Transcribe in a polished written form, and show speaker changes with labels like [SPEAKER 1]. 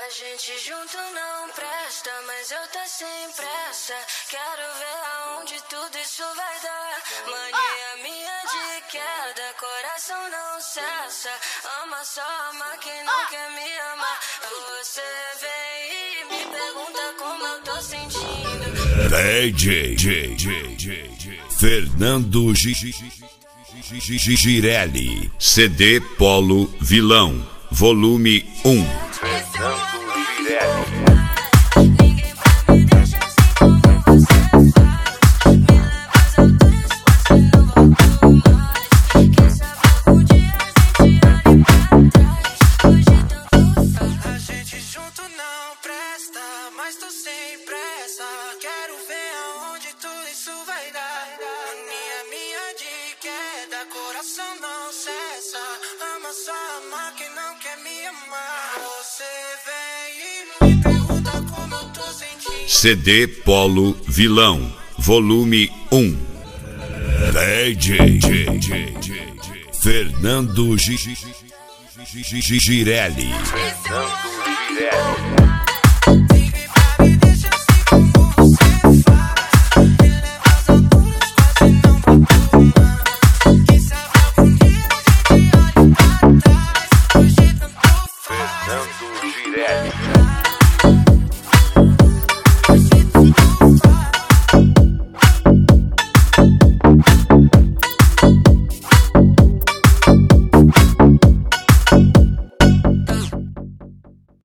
[SPEAKER 1] gente junto não presta, mas eu tô sem pressa. Quero ver aonde tudo isso vai dar. Mania minha de queda, coração não cessa. Ama só ama quem não quer me amar. Você vem e me pergunta como eu tô sentindo.
[SPEAKER 2] DJ Fernando Girelli, CD Polo Vilão, volume 1. Fernando Girelli.
[SPEAKER 1] Ninguém vai me deixar assim como você faz. Me levas ao texto, você não voltou mais. Quem sabe algum dia a gente olhe pra trás. Hoje tanto faz.
[SPEAKER 3] A gente junto não presta, mas tô sem pressa. Quero ver aonde tudo isso vai dar. Minha de queda, coração não cessa. Ama só amar quem não quer me amar. Você vem e me pergunta como eu tô sentindo.
[SPEAKER 2] CD Polo Vilão, volume 1. DJ Fernando Girelli.
[SPEAKER 1] Fernando Girelli.